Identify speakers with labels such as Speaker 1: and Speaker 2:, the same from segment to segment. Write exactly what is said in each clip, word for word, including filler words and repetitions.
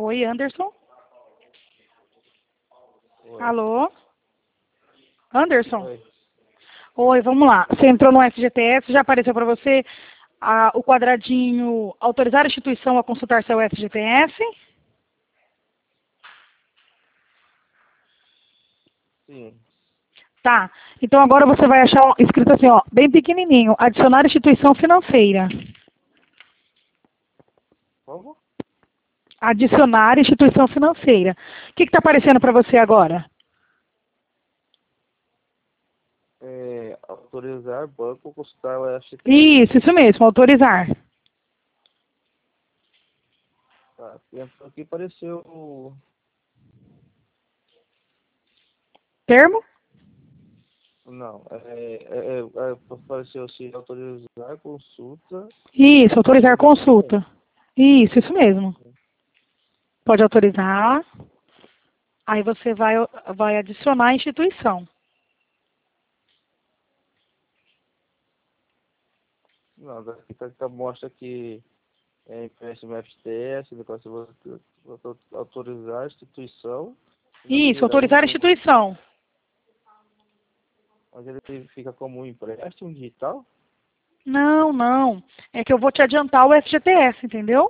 Speaker 1: Oi, Anderson?
Speaker 2: Oi.
Speaker 1: Alô? Anderson?
Speaker 2: Oi.
Speaker 1: Oi, vamos lá. Você entrou no F G T S, já apareceu para você ah, o quadradinho autorizar a instituição a consultar seu F G T S?
Speaker 2: Sim.
Speaker 1: Tá. Então agora você vai achar escrito assim, ó, bem pequenininho, adicionar instituição financeira.
Speaker 2: Como?
Speaker 1: Adicionar instituição financeira. O que está aparecendo para você agora?
Speaker 2: É, autorizar banco a consultar o F G T S.
Speaker 1: Isso, isso mesmo, autorizar.
Speaker 2: Tá. Entrou aqui apareceu o...
Speaker 1: Termo?
Speaker 2: Não, é, é, é, apareceu assim, autorizar consulta.
Speaker 1: Isso, autorizar
Speaker 2: Autorizar
Speaker 1: consulta. Isso, isso mesmo. Pode autorizar. Aí você vai, vai adicionar a instituição.
Speaker 2: Não, daqui tá, tá, mostra que é empréstimo F G T S, depois eu vou, vou autorizar a instituição
Speaker 1: Isso,
Speaker 2: financeira. Aí,
Speaker 1: autorizar a instituição.
Speaker 2: onde ele fica como um empréstimo digital.
Speaker 1: Não, não. É que eu vou te adiantar o F G T S, entendeu?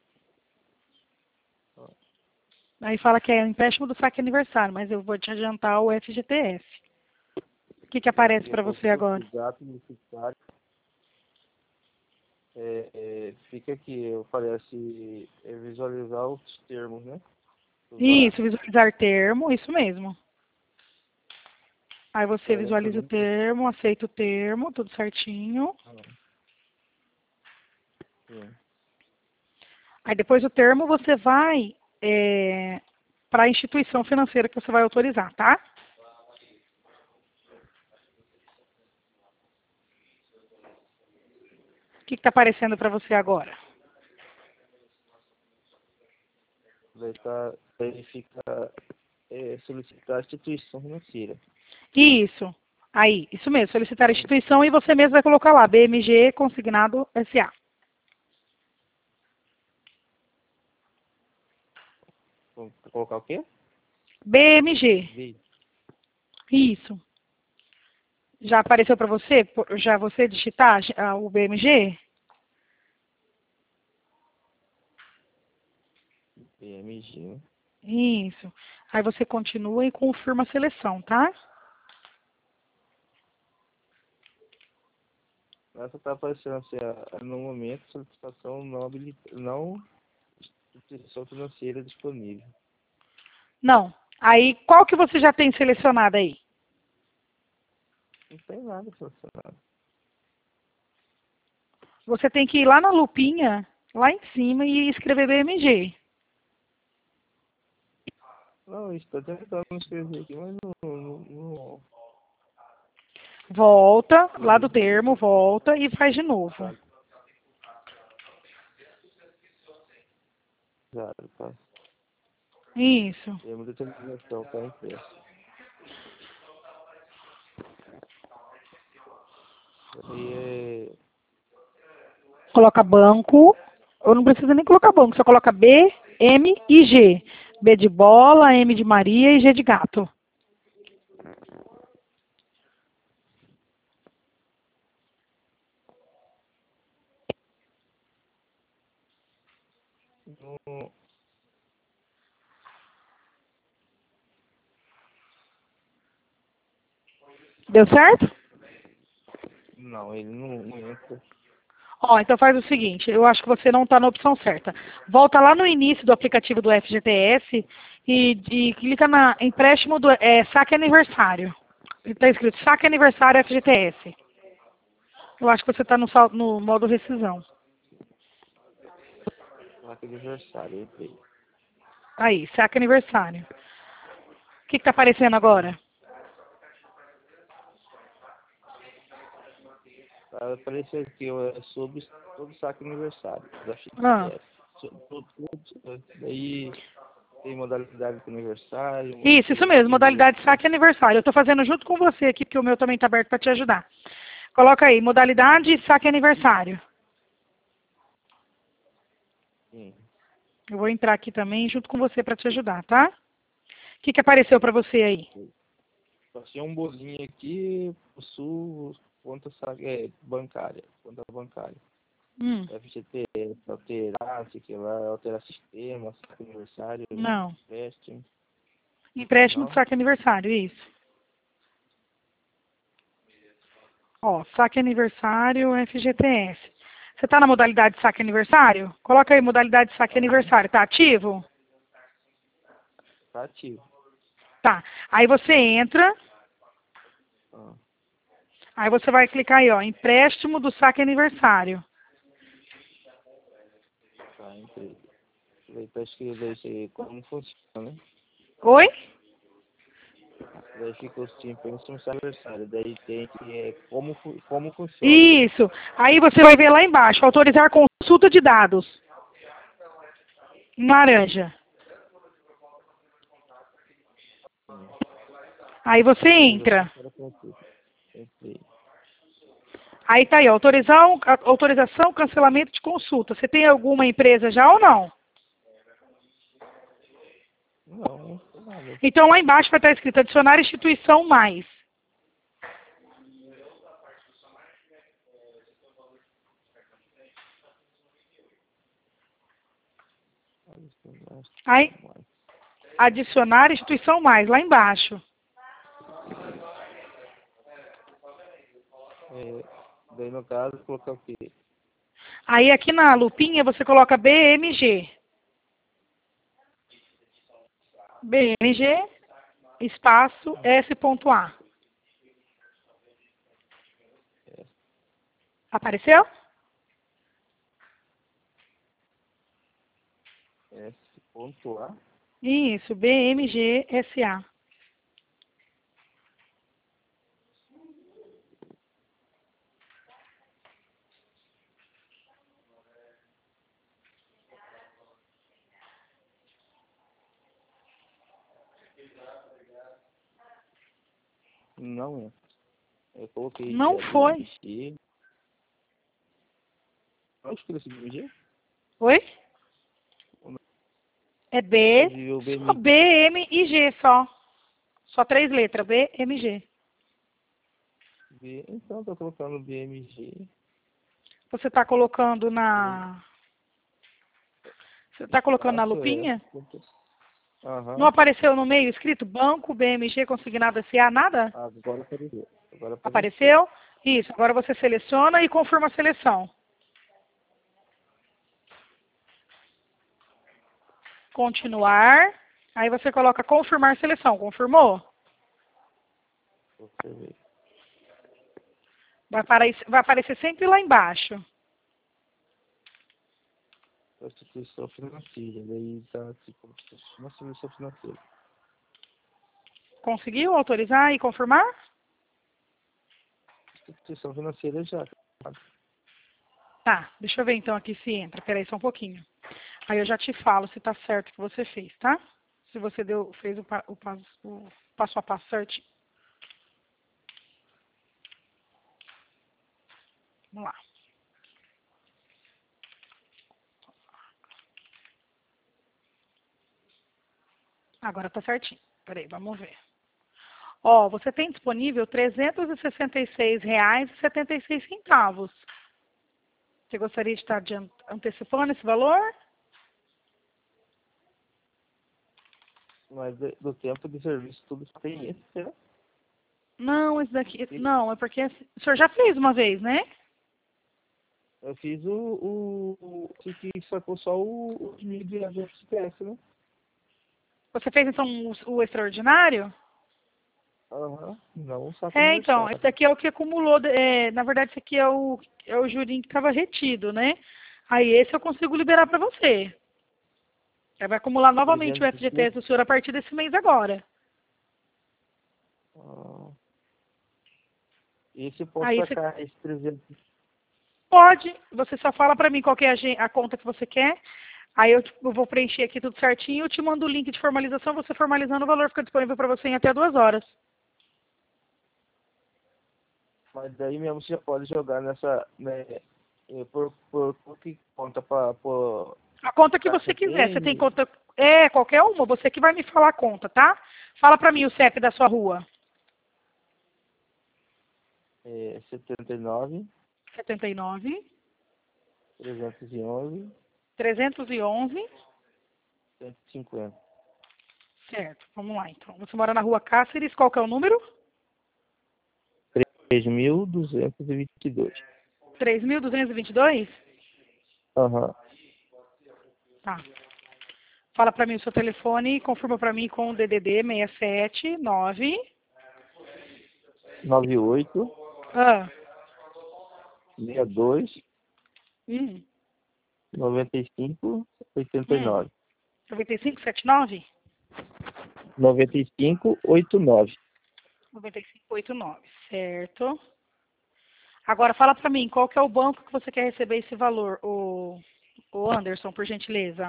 Speaker 1: Aí fala que é um empréstimo do saque aniversário, mas eu vou te adiantar o F G T S. O que, que aparece para você agora?
Speaker 2: Gato necessário. É, é, fica aqui, aparece é, visualizar os termos, né?
Speaker 1: Isso, visualizar termo, isso mesmo. Aí você
Speaker 2: Parece
Speaker 1: visualiza o
Speaker 2: também.
Speaker 1: termo, aceita o termo, tudo certinho.
Speaker 2: Ah, sim.
Speaker 1: Aí depois do termo você vai é, para a instituição financeira que você vai autorizar, tá? O que está aparecendo para você agora?
Speaker 2: Daí tá, verifica, é, solicitar a instituição financeira.
Speaker 1: Isso. Aí, isso mesmo, solicitar a instituição e você mesmo vai colocar lá, B M G Consignado S A.
Speaker 2: Vou colocar o quê?
Speaker 1: B M G.
Speaker 2: B.
Speaker 1: Isso. Já apareceu para você? Por- Já você digitar ah, o B M G?
Speaker 2: B M G, né?
Speaker 1: Isso. Aí você continua e confirma a seleção, tá?
Speaker 2: Essa tá aparecendo assim, a- no momento, solicitação não habilitada, não instituição financeira disponível.
Speaker 1: Não. Aí, qual que você já tem selecionado aí?
Speaker 2: Não tem nada selecionado.
Speaker 1: Você tem que ir lá na lupinha, lá em cima, e escrever B M G.
Speaker 2: Não, estou tentando escrever aqui, mas não, não, não,
Speaker 1: Volta, lá do
Speaker 2: não,
Speaker 1: termo, volta e faz de novo.
Speaker 2: já, tá.
Speaker 1: Isso.
Speaker 2: Termo de utilização, tá impresso. Aí é...
Speaker 1: Coloca banco. Eu não preciso nem colocar banco, só coloca B, M e G. B de bola, M de Maria e G de gato.
Speaker 2: Não,
Speaker 1: Deu certo?
Speaker 2: não, ele não, não entra.
Speaker 1: Ó, então faz o seguinte, eu acho que você não está na opção certa. Volta lá no início do aplicativo do F G T S e, e clica na empréstimo do é, saque aniversário. Está escrito saque aniversário F G T S. Eu acho que você está no, sal- no modo rescisão.
Speaker 2: Placa de aniversário, entrei.
Speaker 1: Aí, saque aniversário. O que está aparecendo agora?
Speaker 2: Tá, apareceu aqui, ó, é sobre todo saque aniversário da
Speaker 1: Ah,
Speaker 2: F G T S. So- tudo- tudo, Daí tem modalidade de aniversário,
Speaker 1: isso, isso mesmo, modalidade saque aniversário. Eu estou fazendo junto com você aqui, porque o meu também está aberto para te ajudar. Coloca aí, modalidade saque aniversário.
Speaker 2: sim.
Speaker 1: Eu vou entrar aqui também junto com você para te ajudar, tá? O que, que apareceu para você aí?
Speaker 2: Passei um bolinho aqui, possuo conta sa- é, bancária, conta bancária.
Speaker 1: Hum,
Speaker 2: F G T S, alterar, sei que lá, alterar sistema, saque aniversário,
Speaker 1: não.
Speaker 2: empréstimo.
Speaker 1: Empréstimo de
Speaker 2: Não?
Speaker 1: saque aniversário, isso. Ó, saque aniversário F G T S. Você tá na modalidade de saque aniversário? Coloca aí modalidade de saque
Speaker 2: Aham.
Speaker 1: aniversário. Tá ativo?
Speaker 2: Tá ativo.
Speaker 1: Tá. Aí você entra,
Speaker 2: Ah,
Speaker 1: aí você vai clicar aí, ó, empréstimo do saque aniversário.
Speaker 2: tá, entrei. Daí pra escrever isso aí, como funciona, né?
Speaker 1: Oi?
Speaker 2: Daí fica o sim, empréstimo de aniversário. Daí tem que, é, como, fu- como funciona.
Speaker 1: Isso. Aí você vai ver lá embaixo, autorizar consulta de dados. Em laranja.
Speaker 2: Sim.
Speaker 1: Aí você
Speaker 2: Autorização
Speaker 1: entra.
Speaker 2: para consulta. Entrei.
Speaker 1: Aí tá aí, autorizar, autorização, cancelamento de consulta. Você tem alguma empresa já ou não?
Speaker 2: Não, não tem nada.
Speaker 1: Então lá embaixo vai estar escrito adicionar instituição mais. Aí, adicionar instituição mais, lá embaixo.
Speaker 2: É, daí no caso, colocar o quê?
Speaker 1: Aí aqui na lupinha você coloca B M G. B M G, espaço, S.A. Apareceu?
Speaker 2: S.A.
Speaker 1: Isso, B M G S A.
Speaker 2: Não é. Eu coloquei aqui
Speaker 1: Não
Speaker 2: a
Speaker 1: foi.
Speaker 2: B M G. Não escrevi B M G?
Speaker 1: Oi? É B,
Speaker 2: Onde o
Speaker 1: só
Speaker 2: B M G?
Speaker 1: B, M e G só. Só três letras, B, M, G.
Speaker 2: B, então, tô colocando B M G.
Speaker 1: Você está colocando
Speaker 2: Daí,
Speaker 1: na... Você está colocando na
Speaker 2: espaço é.
Speaker 1: lupinha? Não
Speaker 2: Aham.
Speaker 1: apareceu no meio escrito banco, B M G, consignado S A, nada?
Speaker 2: Agora apareceu. Agora apareceu.
Speaker 1: Apareceu? Isso, agora você seleciona e confirma a seleção. Continuar. Aí você coloca confirmar seleção. Confirmou?
Speaker 2: Você vê.
Speaker 1: Vai aparecer, vai aparecer sempre lá embaixo.
Speaker 2: Instituição financeira. Daí tá tipo uma solução financeira.
Speaker 1: Conseguiu autorizar e confirmar?
Speaker 2: Instituição financeira já.
Speaker 1: Tá, deixa eu ver então aqui se entra. Peraí só um pouquinho. Aí eu já te falo se tá certo o que você fez, tá? Se você deu, fez o, pa- o passo, o passo a passo certinho. Vamos lá. Agora tá certinho. Peraí, vamos ver. Ó, você tem disponível trezentos e sessenta e seis reais e setenta e seis centavos. Você gostaria de estar adiant- antecipando esse valor?
Speaker 2: Mas de- do tempo de serviço tudo só tem esse, né?
Speaker 1: Não, esse daqui. Não, é porque assim, o senhor já fez uma vez, né?
Speaker 2: Eu fiz o. o, o esse que sacou só o, o mil de F P S, né?
Speaker 1: Você fez então o, o extraordinário?
Speaker 2: Aham. Não o saco
Speaker 1: É, então, esse
Speaker 2: aniversário.
Speaker 1: daqui é o que acumulou. É, na verdade, esse aqui é o, é o jurinho que estava retido, né? Aí esse eu consigo liberar para você. Aí vai acumular novamente o
Speaker 2: trezentos e
Speaker 1: F G T S
Speaker 2: cinco.
Speaker 1: do senhor a partir desse mês agora.
Speaker 2: Ah, esse eu posso
Speaker 1: Aí você
Speaker 2: sacar esse trezentos.
Speaker 1: pode, você só fala para mim qual que é a, gen- a conta que você quer. Aí eu, tipo, eu vou preencher aqui tudo certinho, eu te mando o link de formalização, você formalizando o valor fica disponível para você em até duas horas.
Speaker 2: Mas daí mesmo você já pode jogar nessa. Né, eh, por, por, por que conta pra. Por,
Speaker 1: A conta que
Speaker 2: Caixa
Speaker 1: você quiser. Você tem
Speaker 2: tem
Speaker 1: conta... É, qualquer uma. Você que vai me falar a conta, tá? Fala pra mim o C E P da sua rua.
Speaker 2: é, setenta e nove,
Speaker 1: setenta e nove,
Speaker 2: trezentos e onze,
Speaker 1: trezentos e onze.
Speaker 2: cento e cinquenta.
Speaker 1: Certo, vamos lá então. Você mora na rua Cáceres, qual que é o número?
Speaker 2: três mil duzentos e vinte e dois.
Speaker 1: três mil duzentos e vinte e dois?
Speaker 2: Aham.
Speaker 1: Tá. Fala pra mim o seu telefone e confirma pra mim com o D D D seis sete nove.
Speaker 2: noventa e oito,
Speaker 1: Ah,
Speaker 2: sessenta e dois,
Speaker 1: hum,
Speaker 2: noventa e cinco, oitenta e
Speaker 1: hum.
Speaker 2: nove.
Speaker 1: noventa e cinco setenta e nove?
Speaker 2: noventa e cinco, oitenta e nove.
Speaker 1: noventa e cinco oitenta e nove, certo. Agora fala pra mim, qual que é o banco que você quer receber esse valor, o, o Anderson, por gentileza?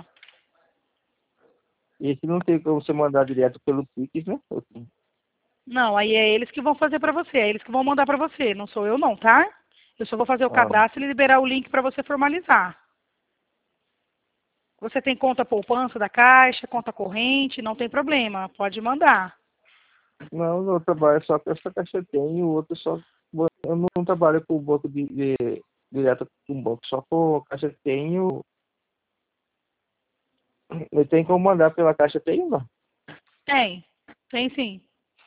Speaker 2: Esse não tem como você mandar direto pelo Pix, né? Ou tem?
Speaker 1: Não, aí é eles que vão fazer pra você, é eles que vão mandar pra você, não sou eu não, tá? Eu só vou fazer o
Speaker 2: Ah,
Speaker 1: cadastro e liberar o link pra você formalizar. Você tem conta poupança da Caixa, conta corrente, não tem problema, pode mandar.
Speaker 2: não, eu trabalho só com essa caixa tem, e o outro só. Eu não trabalho com o banco de, de, direto com o banco, só com a caixa tenho. Eu tenho como mandar pela caixa tenho, não.
Speaker 1: Tem, tem sim.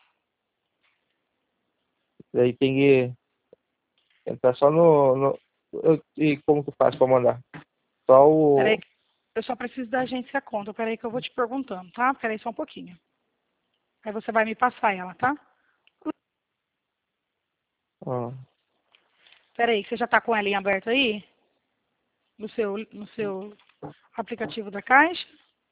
Speaker 2: Daí tem que entrar só no. no eu- e como que faz para mandar? Só
Speaker 1: Peraí,
Speaker 2: o.
Speaker 1: eu só preciso da agência conta, peraí que eu vou te perguntando, tá? Peraí só um pouquinho. Aí você vai me passar ela, tá?
Speaker 2: Ah,
Speaker 1: Peraí, você já tá com ela em aberto aí? No seu, no seu aplicativo da Caixa?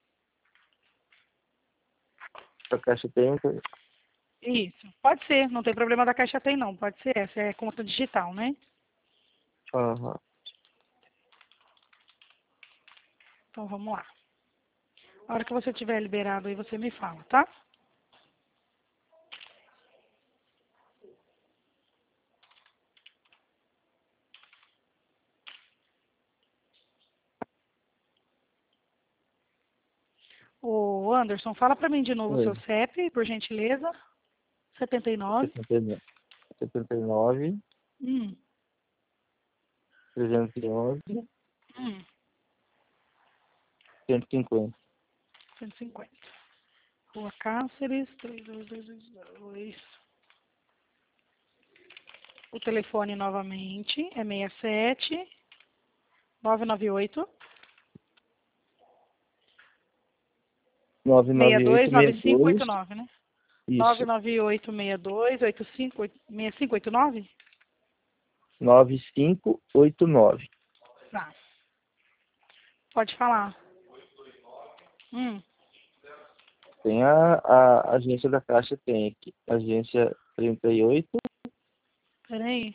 Speaker 2: a caixa tem.
Speaker 1: Isso, pode ser, não tem problema da Caixa tem não, pode ser, essa é conta digital, né?
Speaker 2: Aham.
Speaker 1: Então vamos lá. A hora que você tiver liberado aí, você me fala, tá? Ô Anderson, fala pra mim de novo o seu
Speaker 2: Oi.
Speaker 1: C E P, por gentileza. setenta e nove.
Speaker 2: setenta e nove, setenta e nove,
Speaker 1: Hum,
Speaker 2: trezentos e onze,
Speaker 1: hum,
Speaker 2: cento e cinquenta.
Speaker 1: cento e cinquenta. Rua Cáceres, três dois dois dois. O telefone novamente é seis sete nove nove oito seis dois
Speaker 2: novecentos e noventa e oito,
Speaker 1: nove
Speaker 2: sessenta e
Speaker 1: cinco oito
Speaker 2: dois.
Speaker 1: nove, né?
Speaker 2: Isso.
Speaker 1: nove nove oito seis dois oito cinco seis cinco oito nove?
Speaker 2: noventa e cinco, oitenta e nove.
Speaker 1: Tá. Pode falar. Hum,
Speaker 2: Tem a, a agência da Caixa, tem aqui. Agência trinta e oito,
Speaker 1: peraí,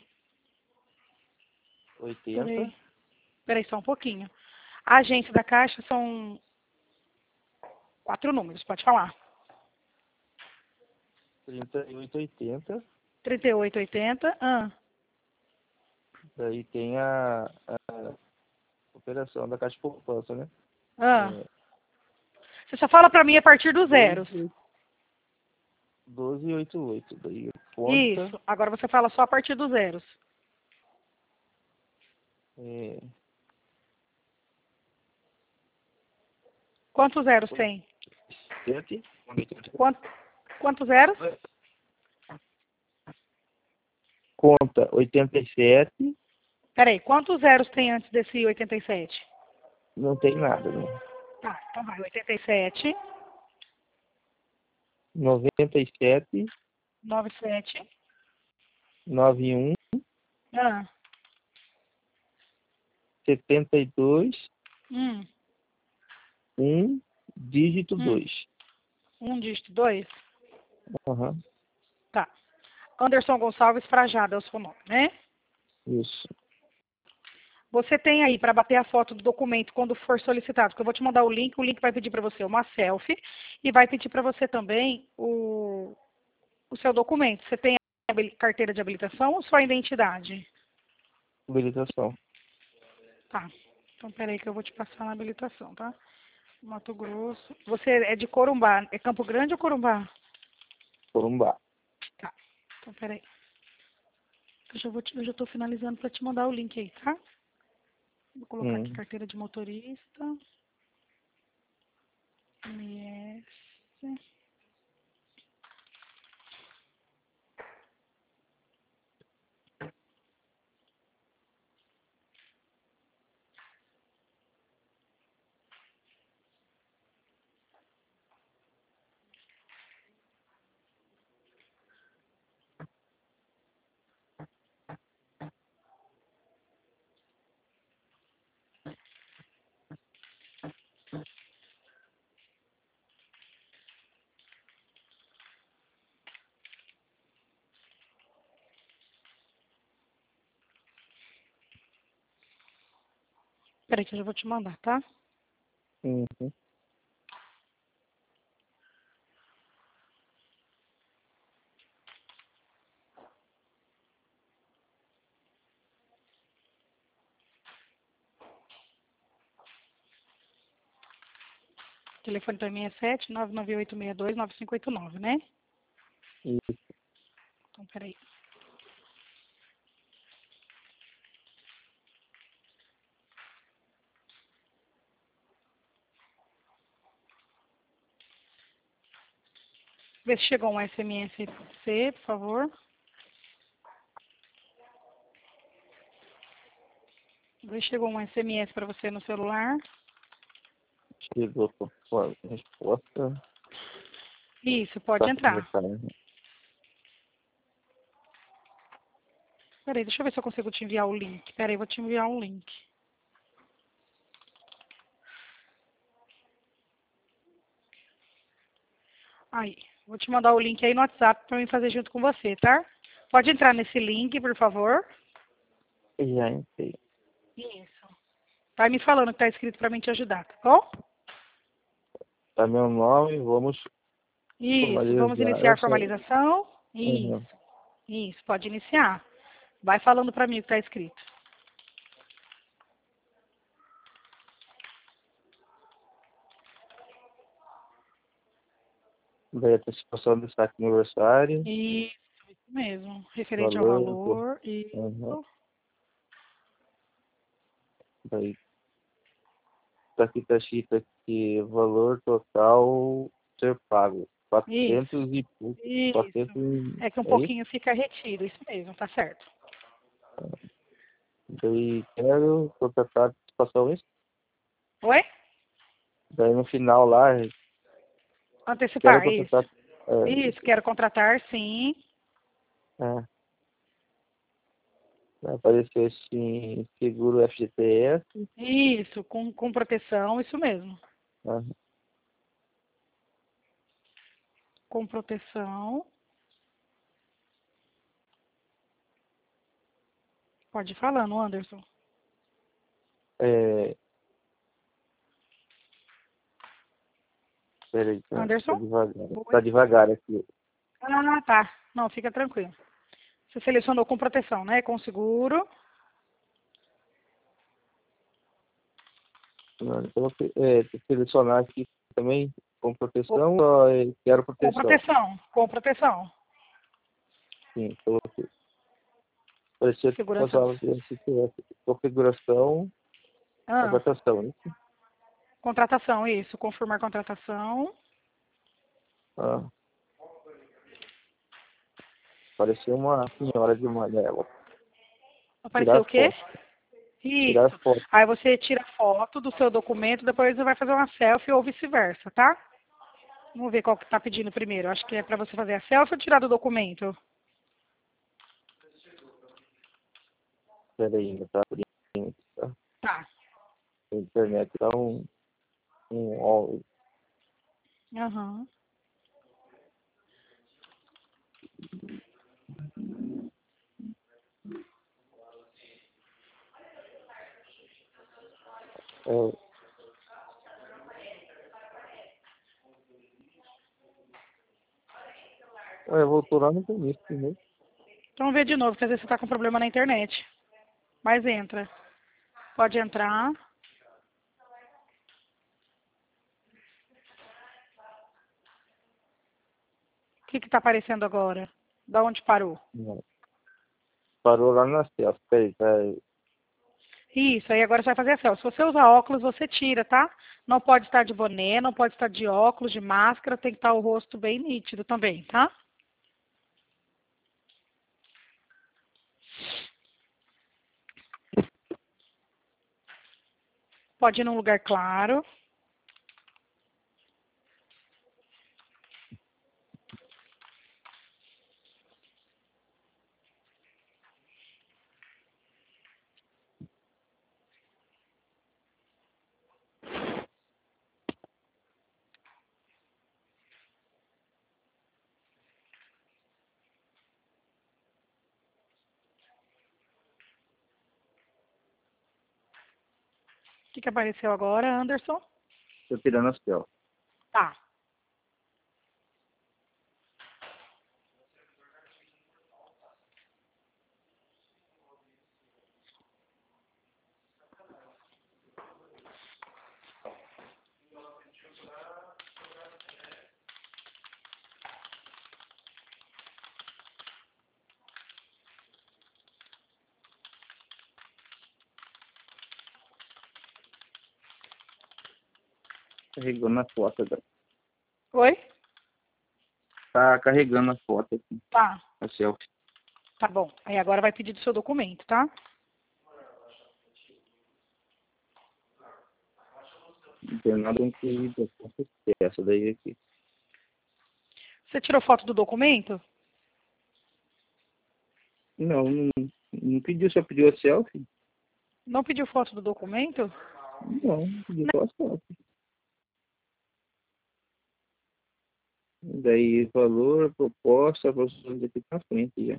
Speaker 2: oitenta,
Speaker 1: peraí. Peraí só um pouquinho. A agência da Caixa são quatro números, pode falar.
Speaker 2: trinta e oito, oitenta.
Speaker 1: trinta e oito oitenta. Ah,
Speaker 2: Daí tem a, a operação da Caixa Poupança, né?
Speaker 1: ah.
Speaker 2: É
Speaker 1: Você só fala pra mim a partir dos zeros.
Speaker 2: doze, doze e oitenta e oito. Daí conta.
Speaker 1: Isso. Agora você fala só a partir dos zeros.
Speaker 2: É,
Speaker 1: Quantos zeros tem?
Speaker 2: sete.
Speaker 1: Quant, quantos zeros?
Speaker 2: Conta oitenta e sete.
Speaker 1: Peraí, quantos zeros tem antes desse oitenta e sete?
Speaker 2: Não tem nada, né?
Speaker 1: Tá, então vai. oitenta e sete,
Speaker 2: noventa e sete,
Speaker 1: noventa e sete.
Speaker 2: noventa e um,
Speaker 1: Ah,
Speaker 2: setenta e dois,
Speaker 1: hum,
Speaker 2: um, dígito
Speaker 1: hum.
Speaker 2: dois.
Speaker 1: Um dígito, dois?
Speaker 2: Aham,
Speaker 1: Tá. Anderson Gonçalves Frajada é o seu nome, né?
Speaker 2: isso.
Speaker 1: Você tem aí para bater a foto do documento quando for solicitado, porque eu vou te mandar o link, o link vai pedir para você uma selfie e vai pedir para você também o, o seu documento. Você tem a habili- carteira de habilitação ou só a identidade?
Speaker 2: Habilitação.
Speaker 1: Tá. Então, peraí que eu vou te passar na habilitação, tá? Mato Grosso. Você é de Corumbá. É Campo Grande ou Corumbá?
Speaker 2: Corumbá.
Speaker 1: Tá. Então, peraí. Eu já, vou te, eu já tô finalizando para te mandar o link aí, tá? Vou colocar aqui
Speaker 2: Hum.
Speaker 1: carteira de motorista. M S. Peraí que eu já vou te mandar, tá?
Speaker 2: Uhum.
Speaker 1: O telefone também é sete nove nove oito seis dois nove cinco oito nove, né?
Speaker 2: Isso.
Speaker 1: Então, peraí. Vê se chegou um S M S aí pra você, por favor. Vê se chegou um S M S para você no celular.
Speaker 2: Chegou com a resposta.
Speaker 1: Isso, pode
Speaker 2: Tá
Speaker 1: entrar.
Speaker 2: conversando.
Speaker 1: Peraí, deixa eu ver se eu consigo te enviar o link. Peraí, vou te enviar um link. Aí, vou te mandar o link aí no WhatsApp para mim fazer junto com você, tá? Pode entrar nesse link, por favor.
Speaker 2: Já entrei.
Speaker 1: Isso. Vai me falando o que tá escrito para mim te ajudar, tá bom?
Speaker 2: Tá meu nome, vamos
Speaker 1: Isso, vamos
Speaker 2: formalizar.
Speaker 1: iniciar a
Speaker 2: Essa.
Speaker 1: formalização.
Speaker 2: Uhum.
Speaker 1: Isso, isso, pode iniciar. Vai falando para mim o que tá escrito.
Speaker 2: Daí a antecipação do saque aniversário.
Speaker 1: Isso, isso mesmo. Referente ao
Speaker 2: Valor.
Speaker 1: valor.
Speaker 2: Uhum.
Speaker 1: Isso.
Speaker 2: Daí tá aqui, tá escrito aqui, valor total ser pago.
Speaker 1: Isso.
Speaker 2: quatrocentos e pouco.
Speaker 1: Isso.
Speaker 2: quatrocentos e...
Speaker 1: É que um
Speaker 2: É isso?
Speaker 1: pouquinho fica retido, isso mesmo, tá certo.
Speaker 2: Daí quero contratar a antecipação isso.
Speaker 1: Oi?
Speaker 2: Daí no final lá, quero
Speaker 1: Antecipar, isso.
Speaker 2: contratar. É,
Speaker 1: Isso,
Speaker 2: isso.
Speaker 1: quero contratar, sim.
Speaker 2: É. Vai aparecer assim, seguro F G T S.
Speaker 1: Isso, com, com proteção, isso mesmo.
Speaker 2: Né?
Speaker 1: Com proteção. Pode ir falando, Anderson.
Speaker 2: É, peraí, tá, tá
Speaker 1: Anderson?
Speaker 2: devagar. Tá
Speaker 1: Oi?
Speaker 2: devagar aqui.
Speaker 1: Ah, tá. Não, fica tranquilo. Você selecionou com proteção, né? Com seguro.
Speaker 2: Não, eu coloquei, é, tem que selecionar aqui também com proteção ou é, quero
Speaker 1: Com
Speaker 2: proteção?
Speaker 1: proteção. Com proteção.
Speaker 2: Sim, coloquei. Parecia que
Speaker 1: Segurança do...
Speaker 2: passava esse configuração,
Speaker 1: Ah,
Speaker 2: contratação. Isso?
Speaker 1: contratação, isso. Confirmar contratação.
Speaker 2: Ah, parecia uma senhora de amarelo.
Speaker 1: Apareceu
Speaker 2: Tirar
Speaker 1: o quê?
Speaker 2: foto. Tirar
Speaker 1: Isso.
Speaker 2: foto.
Speaker 1: Aí você tira foto do seu documento, depois você vai fazer uma selfie ou vice-versa, tá? Vamos ver qual que tá pedindo primeiro. Acho que é para você fazer a selfie ou tirar do documento.
Speaker 2: Peraí, ainda tá abrindo. Tá?
Speaker 1: Tá.
Speaker 2: A internet tá um, um ó,
Speaker 1: Aham.
Speaker 2: é, é, voltou lá no começo primeiro.
Speaker 1: Então vamos ver de novo, que às vezes você tá com problema na internet. Mas entra. Pode entrar. que que tá aparecendo agora? Da onde parou?
Speaker 2: Parou lá na selfie. Peraí, peraí.
Speaker 1: Isso, aí agora você vai fazer assim, ó. Se você usar óculos, você tira, tá? Não pode estar de boné, não pode estar de óculos, de máscara, tem que estar o rosto bem nítido também, tá? Pode ir num lugar claro. O que que apareceu agora, Anderson?
Speaker 2: Tô tirando as selfie.
Speaker 1: Tá.
Speaker 2: Carregando a foto agora.
Speaker 1: Oi?
Speaker 2: Tá carregando a foto aqui.
Speaker 1: Tá.
Speaker 2: A selfie.
Speaker 1: Tá bom. Aí agora vai pedir do seu documento, tá?
Speaker 2: Não tem nada incluído. Essa daí aqui.
Speaker 1: Você tirou foto do documento?
Speaker 2: Não, não, não pediu, só pediu a selfie?
Speaker 1: Não pediu foto do documento?
Speaker 2: Não, pediu só a selfie. Daí valor, proposta, vocês aqui na frente já.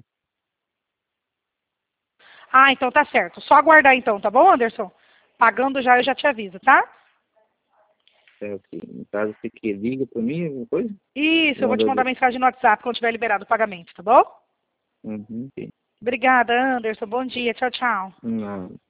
Speaker 1: Ah, então tá certo. Só aguardar então, tá bom, Anderson? Pagando já, eu já te aviso, tá?
Speaker 2: Selfie. No caso, você que liga pra mim, alguma coisa?
Speaker 1: Isso, eu vou te
Speaker 2: Manda.
Speaker 1: mandar mensagem no WhatsApp quando tiver liberado o pagamento, tá bom?
Speaker 2: Uhum.
Speaker 1: Obrigada, Anderson. Bom dia. Tchau, tchau.
Speaker 2: Não.